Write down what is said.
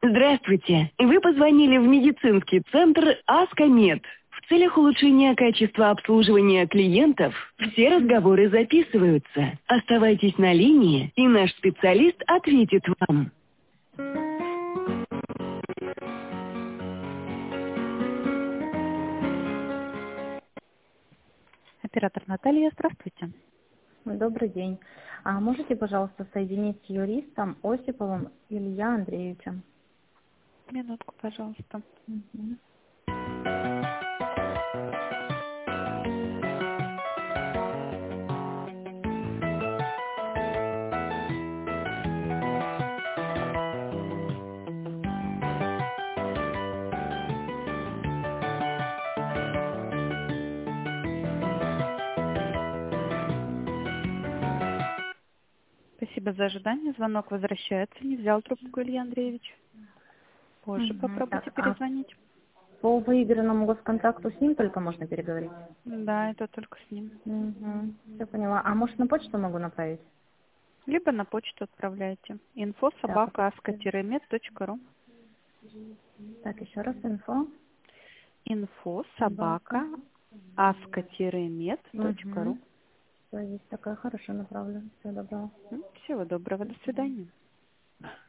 Здравствуйте. Вы позвонили в медицинский центр «Аскомед». В целях улучшения качества обслуживания клиентов все разговоры записываются. Оставайтесь на линии, и наш специалист ответит вам. Оператор Наталья, здравствуйте. Добрый день. А можете, пожалуйста, соединить с юристом Осиповым Илья Андреевичем? Минутку, пожалуйста. Мгм. Спасибо за ожидание. Звонок возвращается. Не взял трубку Илья Андреевич. Позже попробуйте Так, а перезвонить. по выигранному госконтракту с ним только можно переговорить? Да, это только с ним. Угу. Все поняла. А может, на почту могу направить? Либо на почту отправляйте. Так, info@asko-med.ru так, еще раз инфо. Собака. info@asko-med.ru. Угу. Все, есть такая, хорошо, направлю. Всего доброго. Всего доброго. До свидания.